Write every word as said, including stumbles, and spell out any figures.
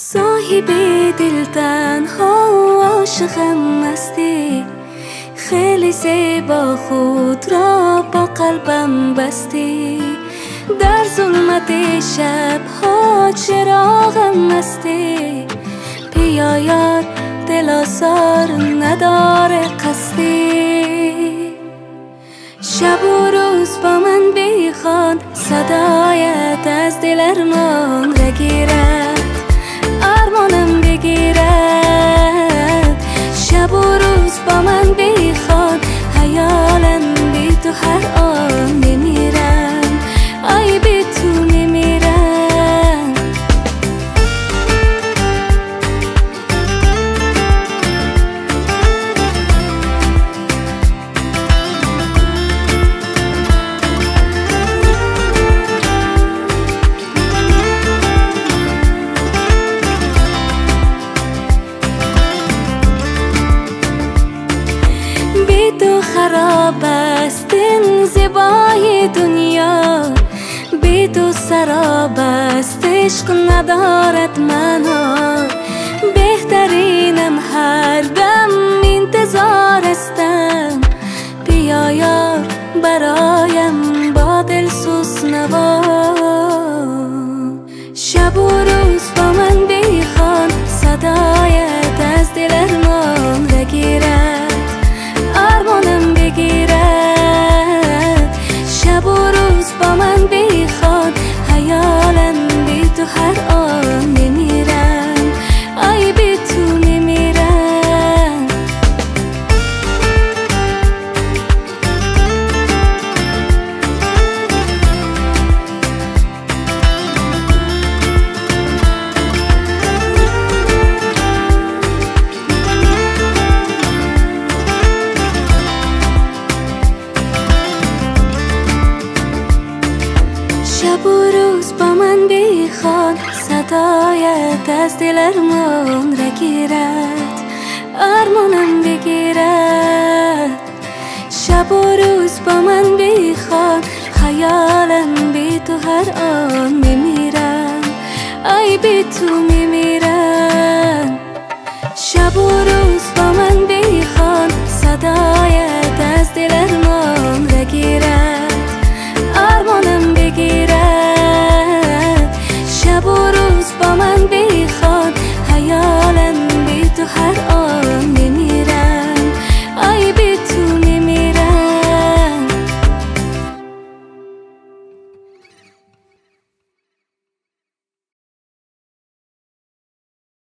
صاحب دل تنها عاشقم هستی، خیلی زیبا خود را با قلبم بستی. در ظلمت شبها چراغم هستی، بیا یار دل آزار نداره قصدی. شب و روز با من بیخوان، صدایت از دل ارمان بگیرد، ارمانم بگیرد. شب و روز با من بیخوان، خیالم بی تو هر آن میمیرم، ای بی تو میمیرم. بی تو خراب است این زیبای دنیا، بی تو سراب است عشق ندارد معنا. بهترینم هر دم انتظار استم، بیا یار برایم با دل سوز نوا. شب و روز با من بیخوان، صدایت از دل ارمان بگیرد، ارمانم بگیرد. شب و روز با من بیخوان، خیالم بی تو هر آن میمیرم، ای بی تو میمیرم. شب و روز با من بیخوان، صدایت از دل ارمان بگیرد، ارمانم بگیرد. شب و روز با من بیخوان، خیالم بی تو هر آن میمیرم، ای بی تو میمیرم. شب و روز